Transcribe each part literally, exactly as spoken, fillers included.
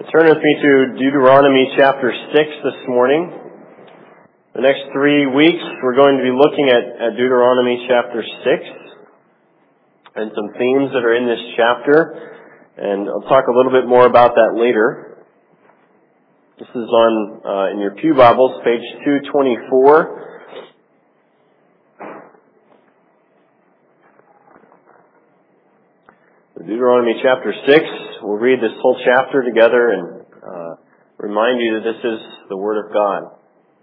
Turn with me to Deuteronomy chapter six this morning. The next three weeks we're going to be looking at, at Deuteronomy chapter six and some themes that are in this chapter, and I'll talk a little bit more about that later. This is on uh, in your Pew Bibles, page two twenty-four. Deuteronomy chapter six. We'll read this whole chapter together and uh, remind you that this is the Word of God.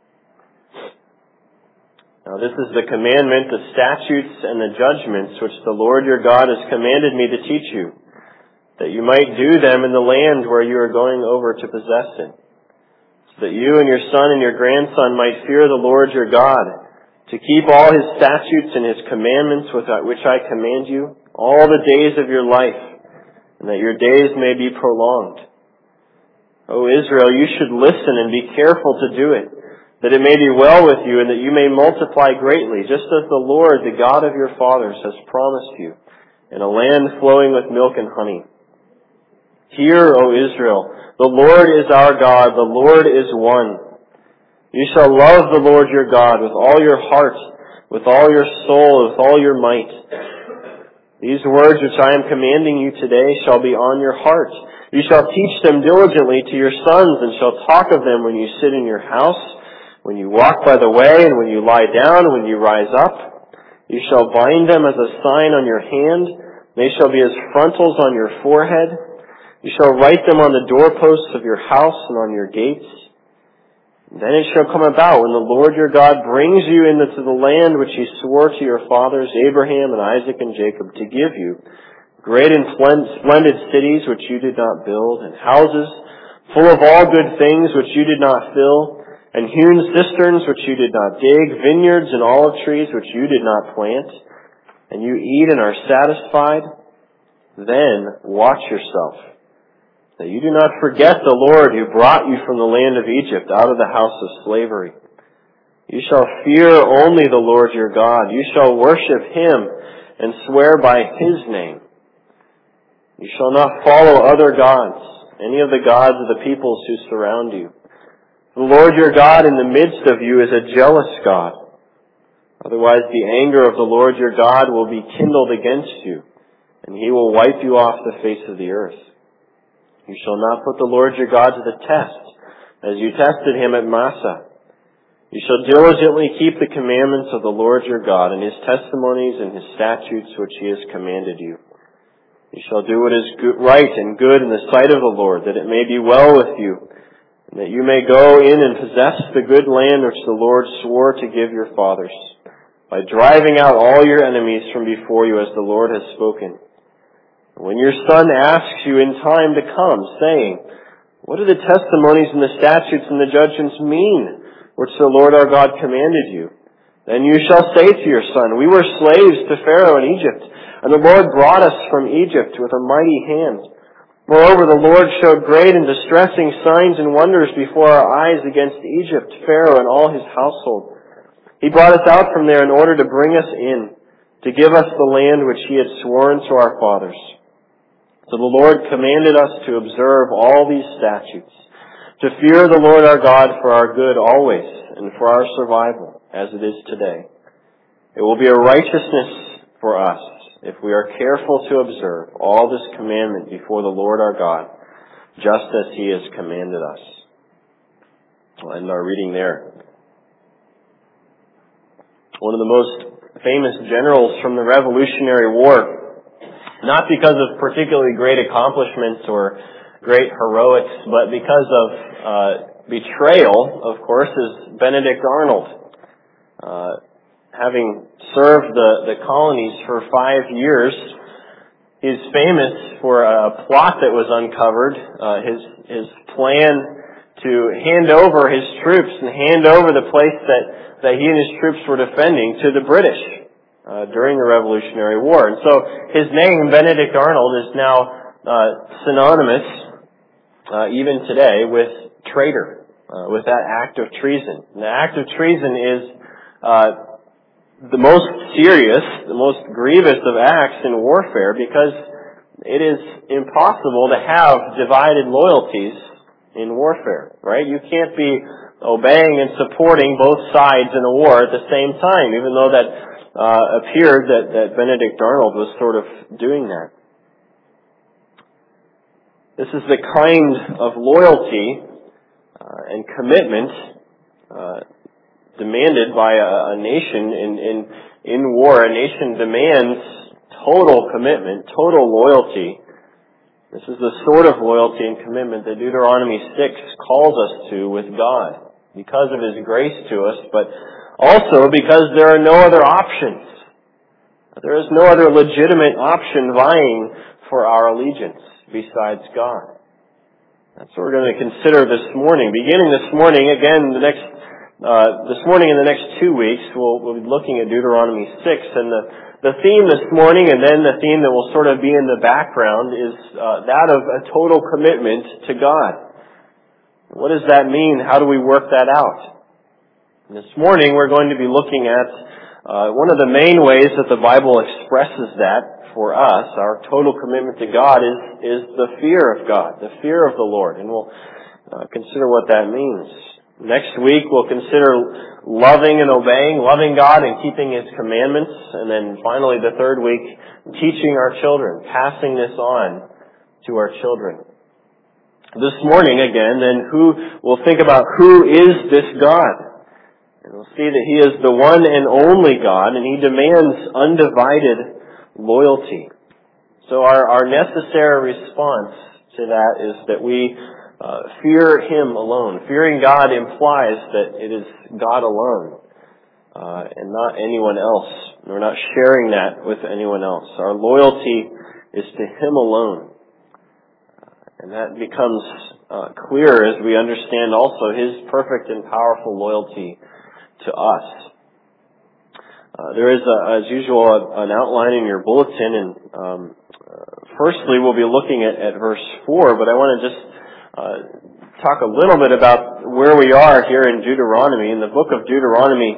Now this is the commandment, the statutes, and the judgments which the Lord your God has commanded me to teach you, that you might do them in the land where you are going over to possess it, so that you and your son and your grandson might fear the Lord your God, to keep all His statutes and His commandments which I command you, all the days of your life, and that your days may be prolonged. O Israel, you should listen and be careful to do it, that it may be well with you, and that you may multiply greatly, just as the Lord, the God of your fathers, has promised you, in a land flowing with milk and honey. Hear, O Israel, the Lord is our God, the Lord is one. You shall love the Lord your God with all your heart, with all your soul, with all your might. These words which I am commanding you today shall be on your heart. You shall teach them diligently to your sons, and shall talk of them when you sit in your house, when you walk by the way, and when you lie down, and when you rise up. You shall bind them as a sign on your hand. They shall be as frontals on your forehead. You shall write them on the doorposts of your house and on your gates. Then it shall come about, when the Lord your God brings you into the land which He swore to your fathers, Abraham and Isaac and Jacob, to give you, great and splendid cities which you did not build, and houses full of all good things which you did not fill, and hewn cisterns which you did not dig, vineyards and olive trees which you did not plant, and you eat and are satisfied, then watch yourself, that you do not forget the Lord who brought you from the land of Egypt out of the house of slavery. You shall fear only the Lord your God. You shall worship Him and swear by His name. You shall not follow other gods, any of the gods of the peoples who surround you. The Lord your God in the midst of you is a jealous God. Otherwise the anger of the Lord your God will be kindled against you, and He will wipe you off the face of the earth. You shall not put the Lord your God to the test, as you tested Him at Massah. You shall diligently keep the commandments of the Lord your God, and His testimonies and His statutes which He has commanded you. You shall do what is good, right and good in the sight of the Lord, that it may be well with you, and that you may go in and possess the good land which the Lord swore to give your fathers, by driving out all your enemies from before you, as the Lord has spoken. When your son asks you in time to come, saying, what do the testimonies and the statutes and the judgments mean, which the Lord our God commanded you? Then you shall say to your son, we were slaves to Pharaoh in Egypt, and the Lord brought us from Egypt with a mighty hand. Moreover, the Lord showed great and distressing signs and wonders before our eyes against Egypt, Pharaoh, and all his household. He brought us out from there in order to bring us in, to give us the land which He had sworn to our fathers. So the Lord commanded us to observe all these statutes, to fear the Lord our God for our good always, and for our survival, as it is today. It will be a righteousness for us if we are careful to observe all this commandment before the Lord our God, just as He has commanded us. We'll end our reading there. One of the most famous generals from the Revolutionary War, not because of particularly great accomplishments or great heroics, but because of uh, betrayal, of course, is Benedict Arnold. Uh, having served the, the colonies for five years, he's famous for a plot that was uncovered, uh, his, his plan to hand over his troops and hand over the place that, that he and his troops were defending to the British Uh, during the Revolutionary War. And so his name, Benedict Arnold, is now uh, synonymous, uh, even today, with traitor, uh, with that act of treason. And the act of treason is uh, the most serious, the most grievous of acts in warfare, because it is impossible to have divided loyalties in warfare, right? You can't be obeying and supporting both sides in a war at the same time, even though that uh, appeared that, that Benedict Arnold was sort of doing that. This is the kind of loyalty uh, and commitment uh, demanded by a, a nation in, in, in war. A nation demands total commitment, total loyalty. This is the sort of loyalty and commitment that Deuteronomy six calls us to with God, because of His grace to us, but also because there are no other options. There is no other legitimate option vying for our allegiance besides God. That's what we're going to consider this morning. Beginning this morning, again, the next uh, this morning and the next two weeks, we'll, we'll be looking at Deuteronomy six, and the the theme this morning, and then the theme that will sort of be in the background, is uh, that of a total commitment to God. What does that mean? How do we work that out? And this morning we're going to be looking at uh, one of the main ways that the Bible expresses that for us, our total commitment to God, is, is the fear of God, the fear of the Lord. And we'll uh, consider what that means. Next week we'll consider loving and obeying, loving God and keeping His commandments. And then finally the third week, teaching our children, passing this on to our children. This morning, again, then, who we'll think about who is this God. And we'll see that He is the one and only God, and He demands undivided loyalty. So our, our necessary response to that is that we uh, fear Him alone. Fearing God implies that it is God alone, uh, and not anyone else. We're not sharing that with anyone else. Our loyalty is to Him alone. And that becomes uh, clear as we understand also His perfect and powerful loyalty to us. Uh, there is, a, as usual, a, an outline in your bulletin, and um, uh, firstly we'll be looking at, at verse four, but I want to just uh, talk a little bit about where we are here in Deuteronomy. In the book of Deuteronomy,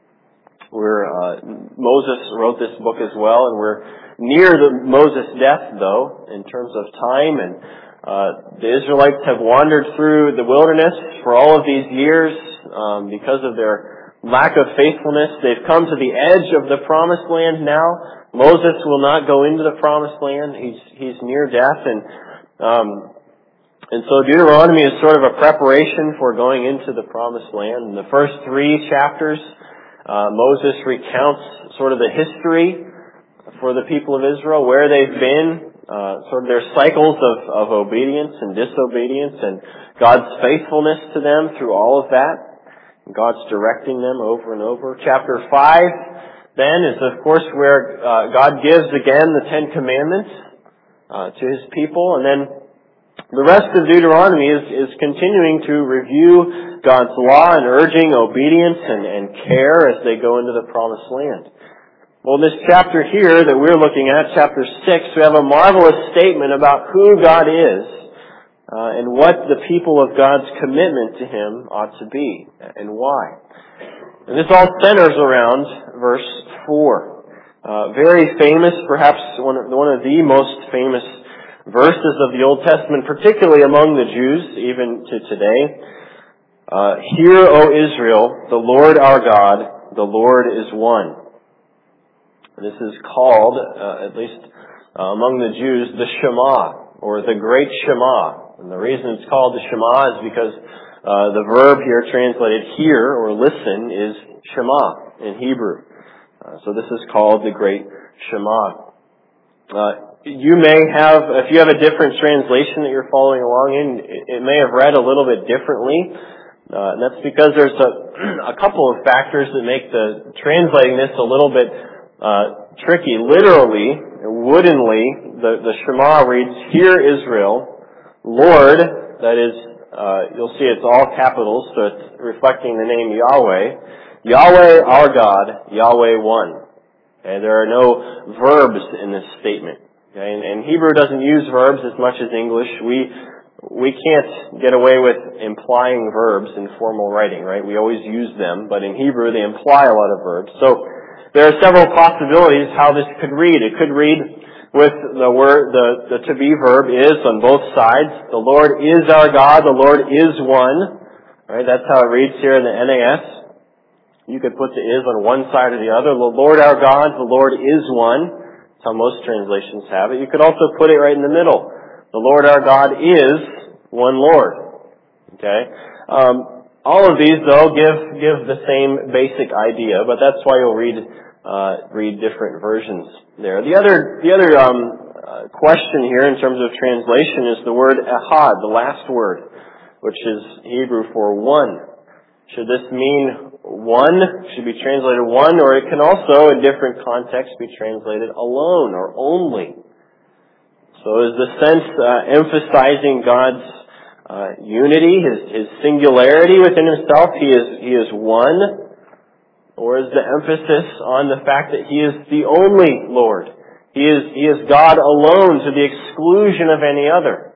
where uh, Moses wrote this book as well, and we're near the Moses' death, though, in terms of time, and Uh, the Israelites have wandered through the wilderness for all of these years um, because of their lack of faithfulness. They've come to the edge of the promised land now. Moses will not go into the promised land. He's he's near death, and um, and so Deuteronomy is sort of a preparation for going into the promised land. In the first three chapters, uh, Moses recounts sort of the history for the people of Israel, where they've been. Uh, sort of their cycles of, of obedience and disobedience, and God's faithfulness to them through all of that. And God's directing them over and over. Chapter five, then, is of course where uh, God gives again the Ten Commandments uh, to His people. And then the rest of Deuteronomy is, is continuing to review God's law and urging obedience and, and care as they go into the promised land. Well, in this chapter here that we're looking at, chapter six, we have a marvelous statement about who God is uh, and what the people of God's commitment to Him ought to be and why. And this all centers around verse four. Uh, very famous, perhaps one of, one of the most famous verses of the Old Testament, particularly among the Jews, even to today. Uh, Hear, O Israel, the Lord our God, the Lord is one. This is called, uh, at least uh, among the Jews, the Shema, or the Great Shema. And the reason it's called the Shema is because uh, the verb here translated hear or listen is Shema in Hebrew. Uh, so this is called the Great Shema. Uh, you may have, if you have a different translation that you're following along in, it, it may have read a little bit differently. Uh, and that's because there's a, a couple of factors that make the translating this a little bit Uh, tricky. Literally, woodenly, the, the Shema reads, Hear Israel, Lord, that is, uh, you'll see it's all capitals, so it's reflecting the name Yahweh. Yahweh our God, Yahweh one. Okay, there are no verbs in this statement. Okay, and, and Hebrew doesn't use verbs as much as English. We, we can't get away with implying verbs in formal writing, right? We always use them, but in Hebrew they imply a lot of verbs. So, there are several possibilities how this could read. It could read, with the word, the, the to be verb is on both sides. The Lord is our God. The Lord is one. Right? That's how it reads here in the N A S. You could put the is on one side or the other. The Lord our God, the Lord is one. That's how most translations have it. You could also put it right in the middle. The Lord our God is one Lord. Okay? Um, all of these, though, give give the same basic idea, but that's why you'll read uh, read different versions there. The other the other um, uh, question here in terms of translation is the word ehad, the last word, which is Hebrew for one. Should this mean one? Should be translated one, or it can also, in different contexts, be translated alone or only. So is the sense uh, emphasizing God's uh, unity, His, His singularity within Himself? He is He is one, or is the emphasis on the fact that He is the only Lord? He is He is God alone, to the exclusion of any other.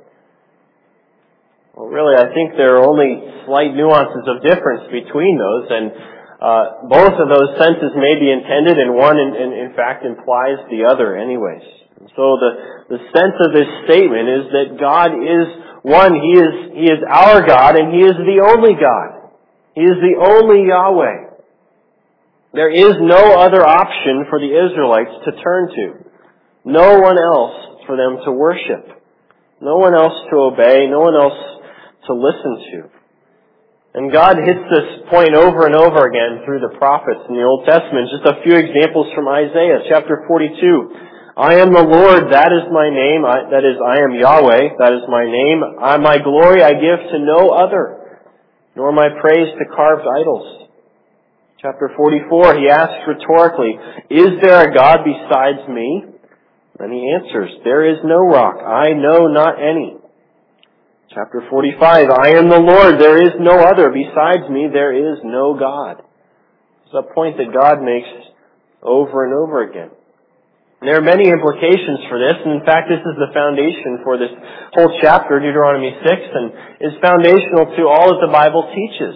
Well, really, I think there are only slight nuances of difference between those, and uh, both of those senses may be intended, and one, in, in, in fact, implies the other anyways. And so the, the sense of this statement is that God is one. He is, He is our God, and He is the only God. He is the only Yahweh. There is no other option for the Israelites to turn to. No one else for them to worship. No one else to obey. No one else to listen to. And God hits this point over and over again through the prophets in the Old Testament. Just a few examples from Isaiah chapter forty-two. I am the Lord, that is my name. I, that is, I am Yahweh, that is my name. I, my glory I give to no other, nor my praise to carved idols. Chapter forty-four, he asks rhetorically, is there a God besides me? And he answers, there is no rock. I know not any. Chapter forty-five, I am the Lord, there is no other. Besides me, there is no God. It's a point that God makes over and over again. And there are many implications for this, and in fact, this is the foundation for this whole chapter, Deuteronomy six, and is foundational to all that the Bible teaches.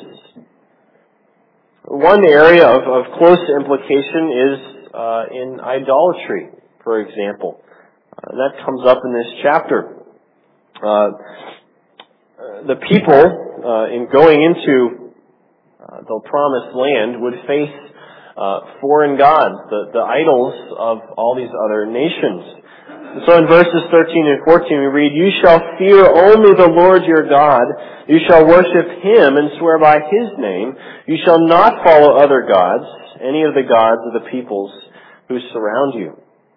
One area of, of close implication is uh, in idolatry, for example. Uh, that comes up in this chapter. Uh, The people, uh, in going into uh, the promised land, would face uh, foreign gods, the, the idols of all these other nations. So in verses thirteen and fourteen we read, you shall fear only the Lord your God. You shall worship Him and swear by His name. You shall not follow other gods, any of the gods of the peoples who surround you.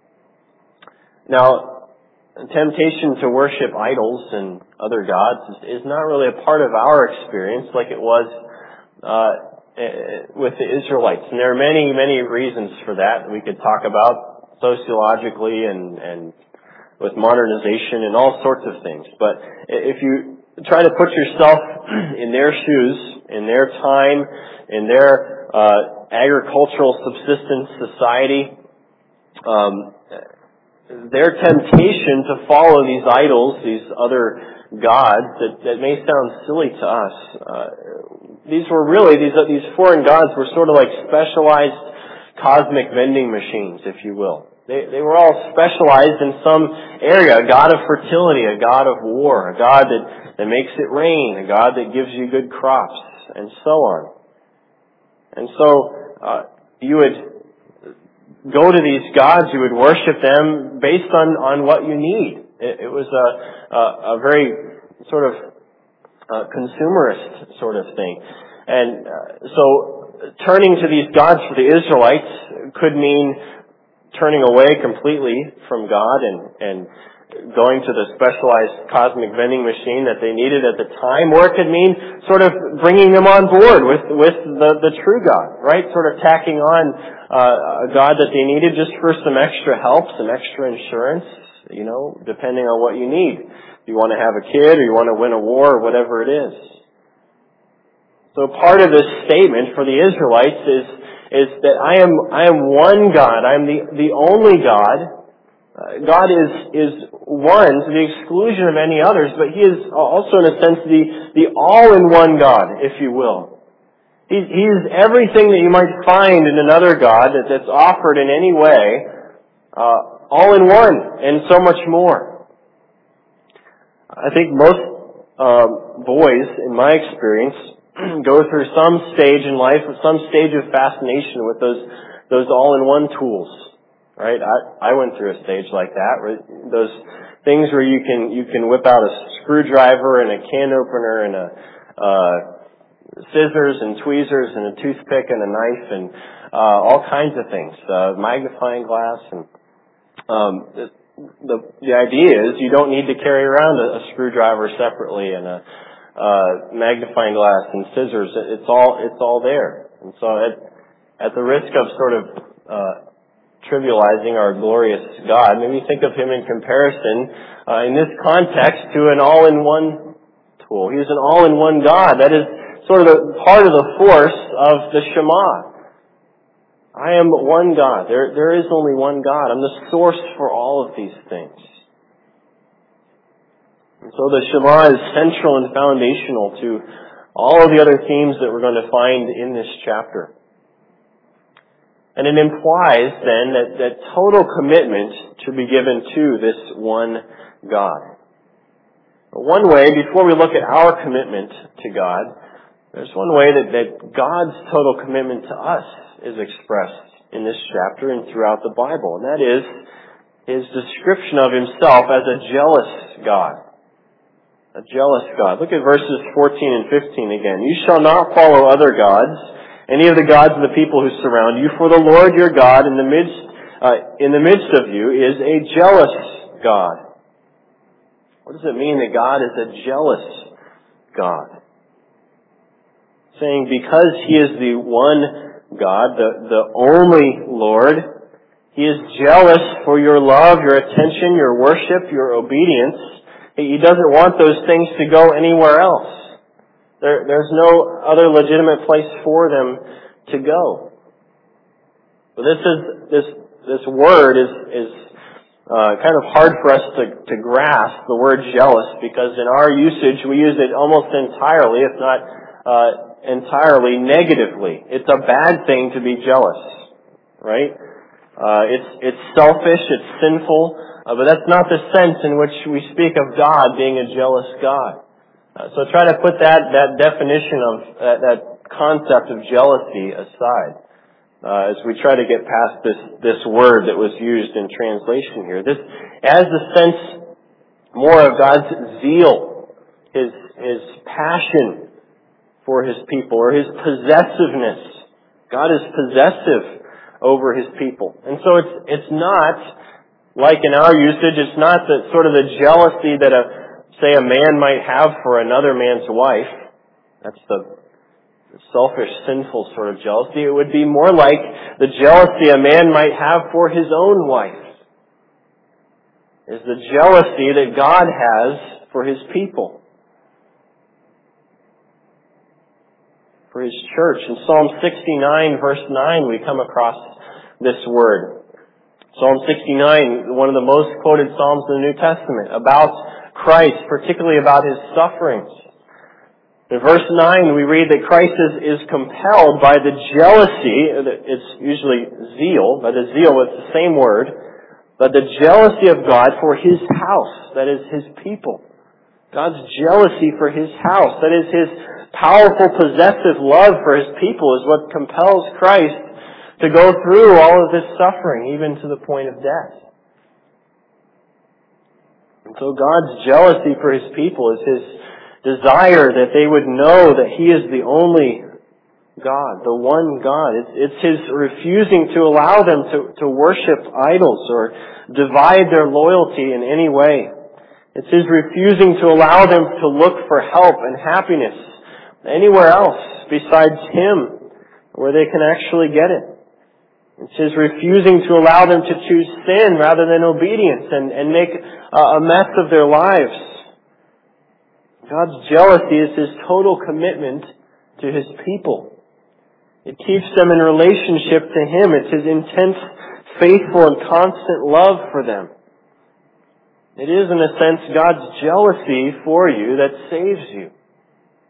Now, temptation to worship idols and other gods is, is not really a part of our experience like it was uh, with the Israelites. And there are many, many reasons for that we could talk about sociologically and, and with modernization and all sorts of things. But if you try to put yourself in their shoes, in their time, in their uh, agricultural subsistence society, um, their temptation to follow these idols, these other gods that, that may sound silly to us, uh, these were really, these, these foreign gods were sort of like specialized cosmic vending machines, if you will. They, they were all specialized in some area, a god of fertility, a god of war, a god that, that makes it rain, a god that gives you good crops, and so on. And so, uh, you would go to these gods, you would worship them based on, on what you need. It, it was a, a, a very sort of uh, consumerist sort of thing. And uh, so turning to these gods for the Israelites could mean turning away completely from God and, and going to the specialized cosmic vending machine that they needed at the time, or it could mean sort of bringing them on board with, with the, the true God, right? Sort of tacking on uh, a God that they needed just for some extra help, some extra insurance, you know, depending on what you need. If you want to have a kid or you want to win a war or whatever it is. So part of this statement for the Israelites is, is that I am, I am one God. I am the, the only God. Uh, God is, is one to the exclusion of any others, but He is also in a sense the, the all-in-one God, if you will. He, he is everything that you might find in another God that, that's offered in any way, uh, all in one, and so much more. I think most um, boys, in my experience, go through some stage in life, some stage of fascination with those those all-in-one tools. Right? I, I went through a stage like that, where those things where you can you can whip out a screwdriver and a can opener and a uh, scissors and tweezers and a toothpick and a knife and uh, all kinds of things, uh, magnifying glass, and um, the, the the idea is you don't need to carry around a, a screwdriver separately and a uh, magnifying glass and scissors. It's all it's all there, and so at at the risk of sort of uh, trivializing our glorious God, maybe think of Him in comparison uh, in this context to an all-in-one tool. He's an all-in-one God. That is sort of the, part of the force of the Shema. I am one God. There, there is only one God. I'm the source for all of these things. And so the Shema is central and foundational to all of the other themes that we're going to find in this chapter. And it implies then that, that total commitment should be given to this one God. One way, before we look at our commitment to God, there's one way that, that God's total commitment to us is expressed in this chapter and throughout the Bible. And that is His description of Himself as a jealous God. A jealous God. Look at verses fourteen and fifteen again. You shall not follow other gods, any of the gods of the people who surround you, for the Lord your God in the midst, uh, in the midst of you is a jealous God. What does it mean that God is a jealous God? Saying because He is the one God, the, the only Lord, He is jealous for your love, your attention, your worship, your obedience. He doesn't want those things to go anywhere else. There, there's no other legitimate place for them to go. But this is this this word is is uh, kind of hard for us to, to grasp, the word jealous, because in our usage we use it almost entirely, if not uh, entirely, negatively. It's a bad thing to be jealous, right? Uh, it's it's selfish, it's sinful, uh, but that's not the sense in which we speak of God being a jealous God. Uh, so try to put that, that definition of, uh, that concept of jealousy aside, uh, as we try to get past this, this word that was used in translation here. This has the sense more of God's zeal, His, His passion for His people, or His possessiveness. God is possessive over His people. And so it's, it's not, like in our usage, it's not the sort of the jealousy that a say a man might have for another man's wife. That's the selfish, sinful sort of jealousy. It would be more like the jealousy a man might have for his own wife. Is the jealousy that God has for His people. For His church. In Psalm sixty-nine, verse nine, we come across this word. Psalm sixty-nine, one of the most quoted Psalms in the New Testament, about Christ, particularly about His sufferings. In verse nine, we read that Christ is, is compelled by the jealousy, it's usually zeal, but the zeal is the same word, but the jealousy of God for His house, that is His people. God's jealousy for His house, that is His powerful possessive love for His people, is what compels Christ to go through all of this suffering, even to the point of death. And so God's jealousy for His people is His desire that they would know that He is the only God, the one God. It's, it's His refusing to allow them to, to worship idols or divide their loyalty in any way. It's His refusing to allow them to look for help and happiness anywhere else besides Him, where they can actually get it. It's His refusing to allow them to choose sin rather than obedience and, and make a mess of their lives. God's jealousy is His total commitment to His people. It keeps them in relationship to Him. It's His intense, faithful, and constant love for them. It is, in a sense, God's jealousy for you that saves you.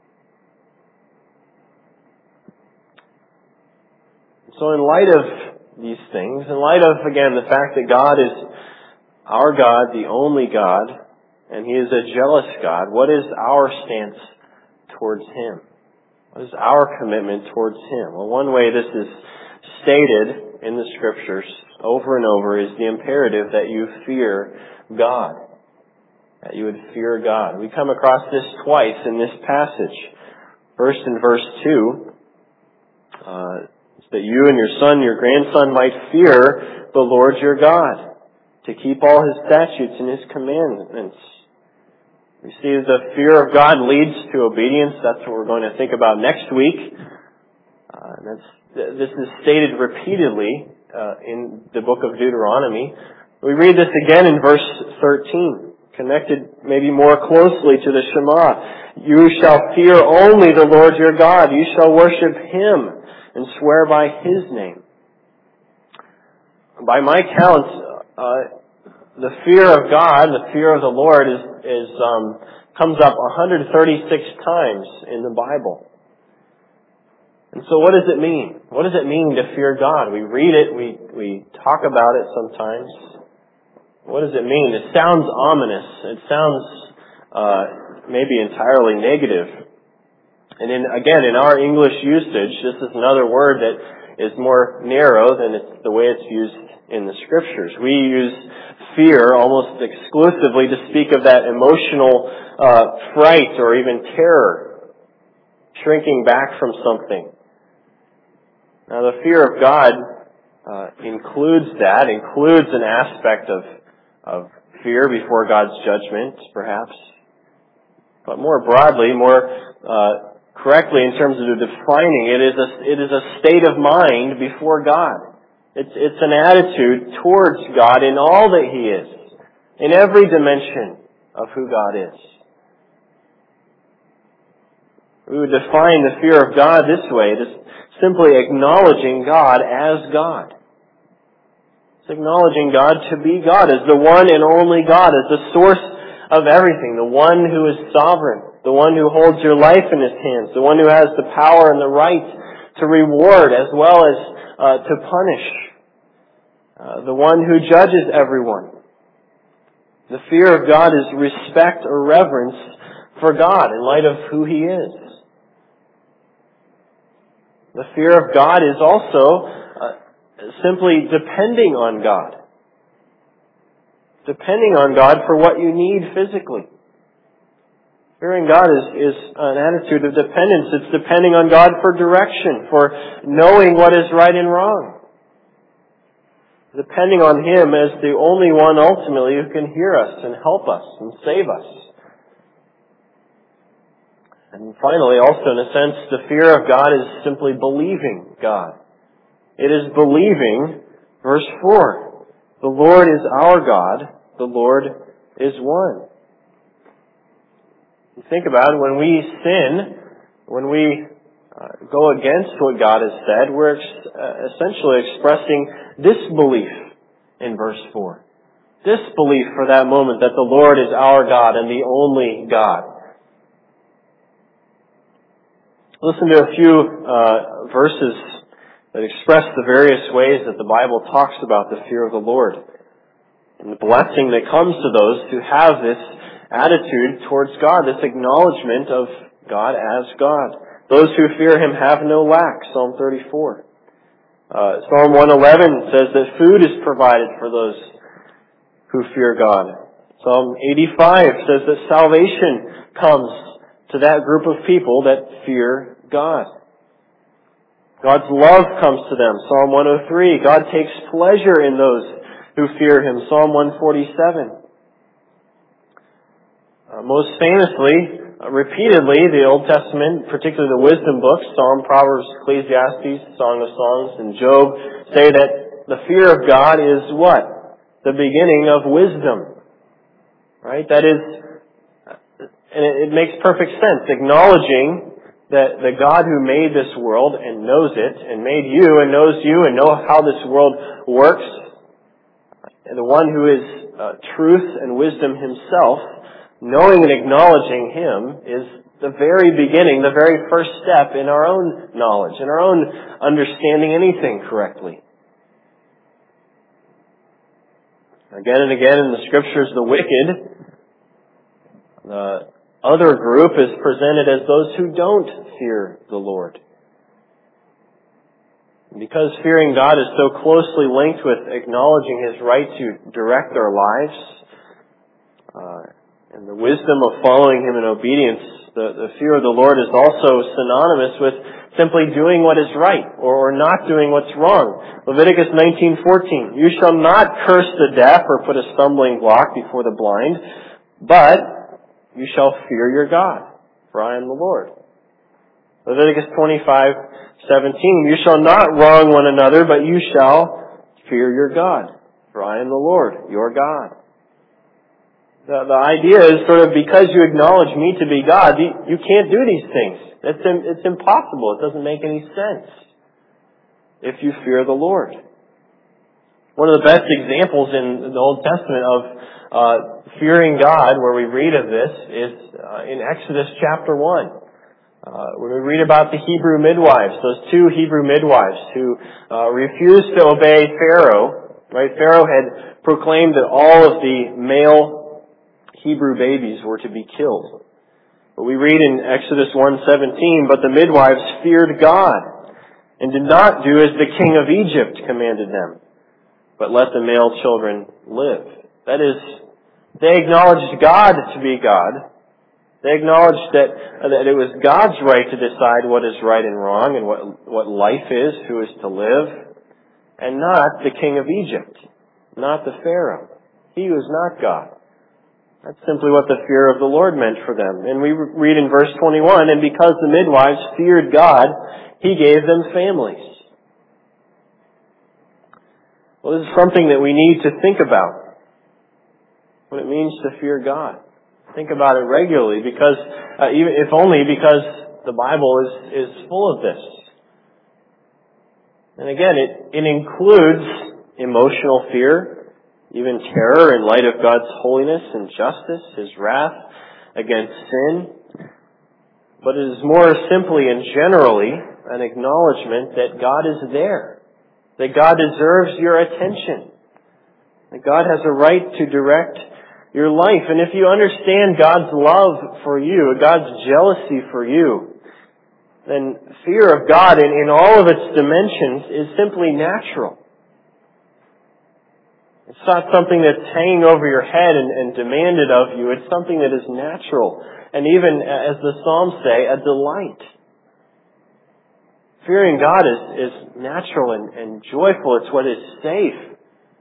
So in light of these things, in light of, again, the fact that God is our God, the only God, and He is a jealous God, what is our stance towards Him? What is our commitment towards Him? Well, one way this is stated in the Scriptures over and over is the imperative that you fear God. That you would fear God. We come across this twice in this passage. First in verse two, uh, that you and your son, your grandson might fear the Lord your God, to keep all His statutes and His commandments. We see the fear of God leads to obedience. That's what we're going to think about next week. Uh, that's, this is stated repeatedly uh, in the book of Deuteronomy. We read this again in verse thirteen, connected maybe more closely to the Shema. You shall fear only the Lord your God. You shall worship Him and swear by His name. By my count, uh, the fear of God, the fear of the Lord, is, is um, comes up one hundred thirty-six times in the Bible. And so what does it mean? What does it mean to fear God? We read it, we, we talk about it sometimes. What does it mean? It sounds ominous. It sounds uh, maybe entirely negative. And in, again, in our English usage, this is another word that is more narrow than it's the way it's used in the Scriptures. We use fear almost exclusively to speak of that emotional uh, fright or even terror, shrinking back from something. Now, the fear of God uh, includes that, includes an aspect of, of fear before God's judgment, perhaps. But more broadly, more uh, correctly in terms of defining it, is a, it is a state of mind before God. It's, it's an attitude towards God in all that He is, in every dimension of who God is. We would define the fear of God this way. It is simply acknowledging God as God. It's acknowledging God to be God, as the one and only God, as the source of everything, the one who is sovereign, the one who holds your life in His hands, the one who has the power and the right to reward as well as uh, to punish, uh, the one who judges everyone. The fear of God is respect or reverence for God in light of who He is. The fear of God is also uh, simply depending on God. Depending on God for what you need physically. Fearing God is, is an attitude of dependence. It's depending on God for direction, for knowing what is right and wrong. Depending on Him as the only one ultimately who can hear us and help us and save us. And finally, also in a sense, the fear of God is simply believing God. It is believing, verse four, the Lord is our God, the Lord is one. You think about it, when we sin, when we uh, go against what God has said, we're ex- uh, essentially expressing disbelief in verse four. Disbelief for that moment that the Lord is our God and the only God. Listen to a few uh, verses that express the various ways that the Bible talks about the fear of the Lord and the blessing that comes to those who have this attitude towards God, this acknowledgement of God as God. Those who fear Him have no lack, Psalm thirty-four. Uh, Psalm one eleven says that food is provided for those who fear God. Psalm eighty-five says that salvation comes to that group of people that fear God. God's love comes to them. Psalm one oh three. God takes pleasure in those who fear Him. Psalm one forty-seven. Uh, most famously, uh, repeatedly, the Old Testament, particularly the wisdom books, Psalm, Proverbs, Ecclesiastes, Song of Songs, and Job, say that the fear of God is what? The beginning of wisdom. Right? That is, and it, it makes perfect sense, acknowledging that the God who made this world and knows it, and made you and knows you and knows how this world works, and the one who is uh, truth and wisdom Himself, knowing and acknowledging Him is the very beginning, the very first step in our own knowledge, in our own understanding anything correctly. Again and again in the Scriptures, the wicked, the other group, is presented as those who don't fear the Lord. Because fearing God is so closely linked with acknowledging His right to direct our lives, uh, and the wisdom of following Him in obedience, the, the fear of the Lord is also synonymous with simply doing what is right, or, or not doing what's wrong. Leviticus nineteen fourteen, you shall not curse the deaf or put a stumbling block before the blind, but you shall fear your God, for I am the Lord. Leviticus twenty-five seventeen, you shall not wrong one another, but you shall fear your God, for I am the Lord, your God. The, the idea is sort of, because you acknowledge me to be God, you, you can't do these things. It's, it's impossible. It doesn't make any sense if you fear the Lord. One of the best examples in the Old Testament of uh, fearing God, where we read of this, is uh, in Exodus chapter one. Uh, when we read about the Hebrew midwives, those two Hebrew midwives who uh, refused to obey Pharaoh, right? Pharaoh had proclaimed that all of the male Hebrew babies were to be killed. But we read in Exodus one seventeen, but the midwives feared God and did not do as the king of Egypt commanded them, but let the male children live. That is, they acknowledged God to be God. They acknowledged that, that it was God's right to decide what is right and wrong and what, what life is, who is to live, and not the king of Egypt, not the Pharaoh. He was not God. That's simply what the fear of the Lord meant for them. And we read in verse twenty-one, and because the midwives feared God, He gave them families. Well, this is something that we need to think about, what it means to fear God. Think about it regularly, because uh, even if only because the Bible is is full of this. And again, it it includes emotional fear, even terror in light of God's holiness and justice, His wrath against sin. But it is more simply and generally an acknowledgement that God is there, that God deserves your attention, that God has a right to direct your life. And if you understand God's love for you, God's jealousy for you, then fear of God in, in all of its dimensions is simply natural. It's not something that's hanging over your head and, and demanded of you. It's something that is natural. And even, as the Psalms say, a delight. Fearing God is, is natural and, and joyful. It's what is safe.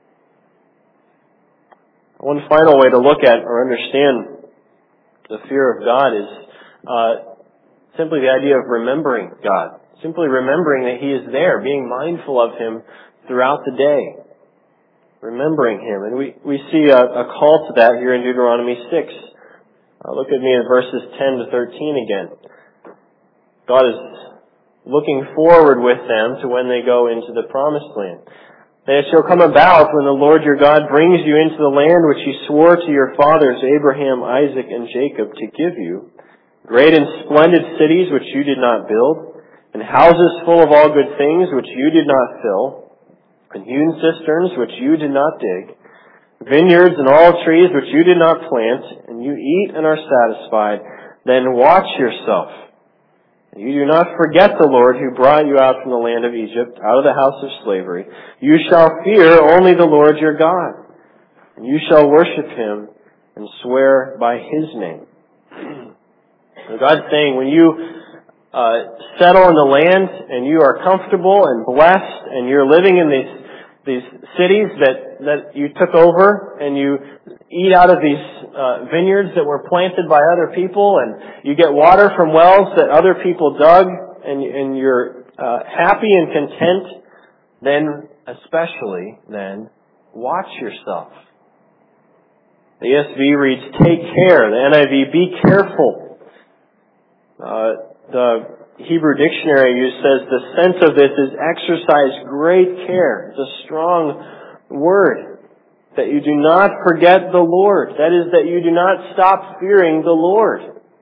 One final way to look at or understand the fear of God is uh, simply the idea of remembering God. Simply remembering that He is there, being mindful of Him throughout the day. Remembering Him. And we, we see a, a call to that here in Deuteronomy six. Uh, look at me in verses ten to thirteen again. God is looking forward with them to when they go into the promised land. And it shall come about when the Lord your God brings you into the land which He swore to your fathers, Abraham, Isaac, and Jacob, to give you, great and splendid cities which you did not build, and houses full of all good things which you did not fill, and hewn cisterns which you did not dig, vineyards and all trees which you did not plant, and you eat and are satisfied, then watch yourself. You do not forget the Lord who brought you out from the land of Egypt, out of the house of slavery. You shall fear only the Lord your God, and you shall worship Him and swear by His name. And God's saying, when you uh, settle in the land and you are comfortable and blessed, and you're living in these these cities that, that you took over, and you eat out of these uh, vineyards that were planted by other people, and you get water from wells that other people dug, and, and you're uh, happy and content, then especially, then, watch yourself. The E S V reads, take care. The N I V, be careful. Uh, the Hebrew dictionary use says the sense of this is exercise great care. It's a strong word. That you do not forget the Lord. That is, that you do not stop fearing the Lord.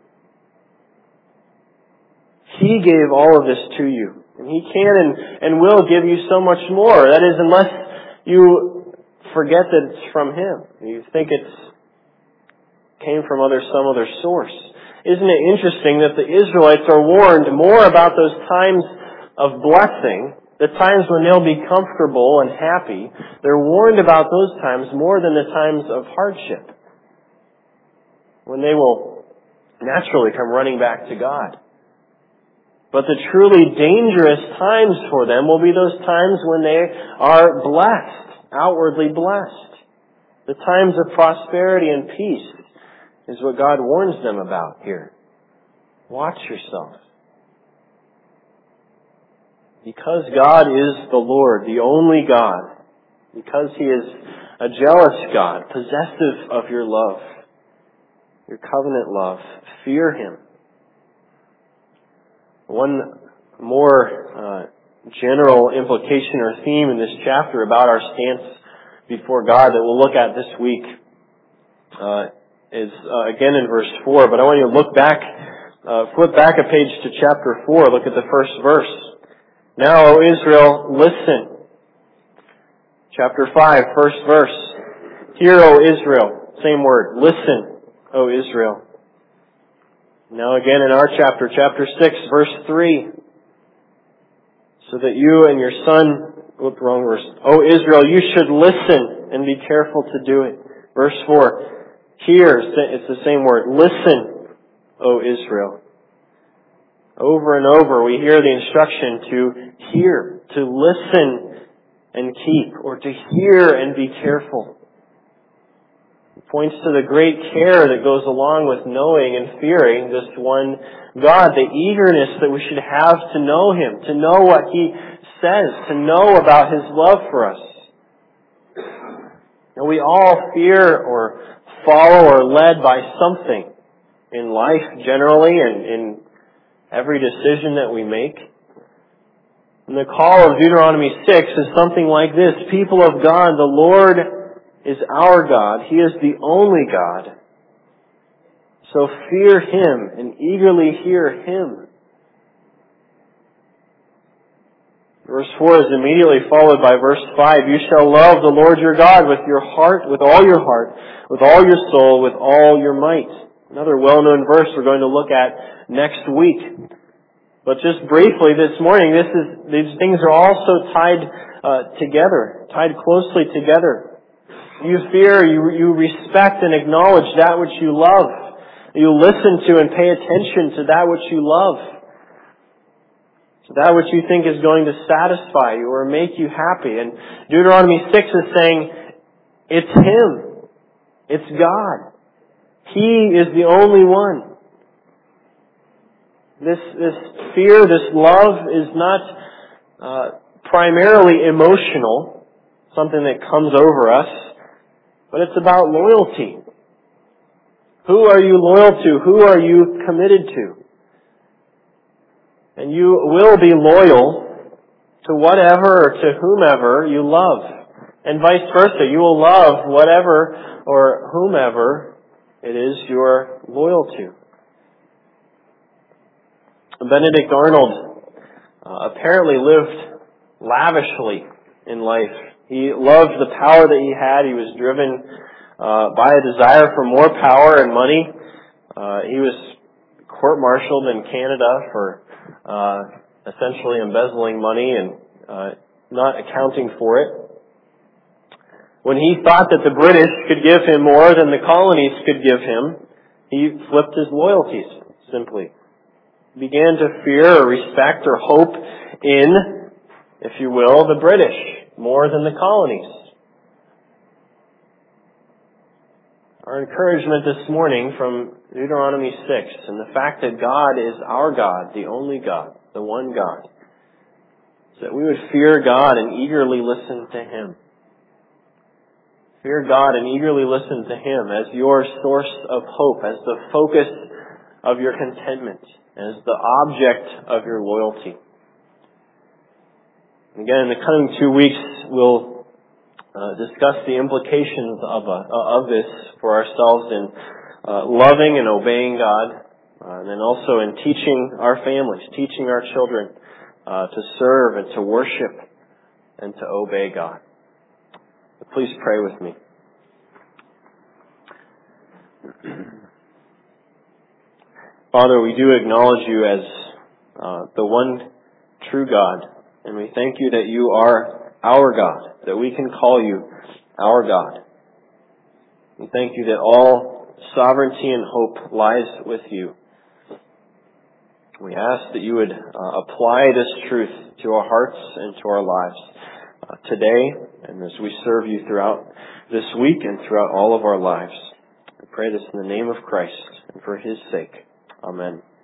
He gave all of this to you. And He can and, and will give you so much more. That is, unless you forget that it's from Him. You think it's came from other some other source. Isn't it interesting that the Israelites are warned more about those times of blessing, the times when they'll be comfortable and happy? They're warned about those times more than the times of hardship, when they will naturally come running back to God. But the truly dangerous times for them will be those times when they are blessed, outwardly blessed. The times of prosperity and peace is what God warns them about here. Watch yourself. Because God is the Lord, the only God, because He is a jealous God, possessive of your love, your covenant love, fear Him. One more uh, general implication or theme in this chapter about our stance before God that we'll look at this week uh, is uh, again in verse four. But I want you to look back, uh, flip back a page to chapter four. Look at the first verse. Now, O Israel, listen. Chapter five, first verse. Hear, O Israel. Same word. Listen, O Israel. Now again in our chapter, chapter six, verse three. So that you and your son, whoop, wrong verse. O Israel, you should listen and be careful to do it. Verse four. Hear, it's the same word. Listen, O Israel. Over and over we hear the instruction to hear, to listen and keep, or to hear and be careful. It points to the great care that goes along with knowing and fearing this one God, the eagerness that we should have to know Him, to know what He says, to know about His love for us. And we all fear or follow or led by something in life generally and in every decision that we make. And the call of Deuteronomy six is something like this. People of God, the Lord is our God. He is the only God. So fear Him and eagerly hear Him. Verse four is immediately followed by verse five. You shall love the Lord your God with your heart, with all your heart, with all your soul, with all your might. Another well-known verse we're going to look at next week. But just briefly this morning, this is these things are also tied uh, together, tied closely together. You fear, you you respect and acknowledge that which you love. You listen to and pay attention to that which you love. To that which you think is going to satisfy you or make you happy. And Deuteronomy six is saying, it's Him. It's God. He is the only one. This this fear, this love is not uh, primarily emotional, something that comes over us, but it's about loyalty. Who are you loyal to? Who are you committed to? And you will be loyal to whatever or to whomever you love. And vice versa. You will love whatever or whomever it is you're loyal to. Benedict Arnold uh, apparently lived lavishly in life. He loved the power that he had. He was driven uh, by a desire for more power and money. Uh, he was court-martialed in Canada for uh, essentially embezzling money and uh, not accounting for it. When he thought that the British could give him more than the colonies could give him, he flipped his loyalties, simply. He began to fear or respect or hope in, if you will, the British more than the colonies. Our encouragement this morning from Deuteronomy six and the fact that God is our God, the only God, the one God, is that we would fear God and eagerly listen to Him. Fear God and eagerly listen to Him as your source of hope, as the focus of your contentment, as the object of your loyalty. Again, in the coming two weeks, we'll uh, discuss the implications of uh, of this for ourselves in uh, loving and obeying God, uh, and then also in teaching our families, teaching our children uh, to serve and to worship and to obey God. Please pray with me. Father, we do acknowledge you as uh, the one true God, and we thank you that you are our God, that we can call you our God. We thank you that all sovereignty and hope lies with you. We ask that you would uh, apply this truth to our hearts and to our lives uh, today, and as we serve you throughout this week and throughout all of our lives. We pray this in the name of Christ and for His sake. Amen.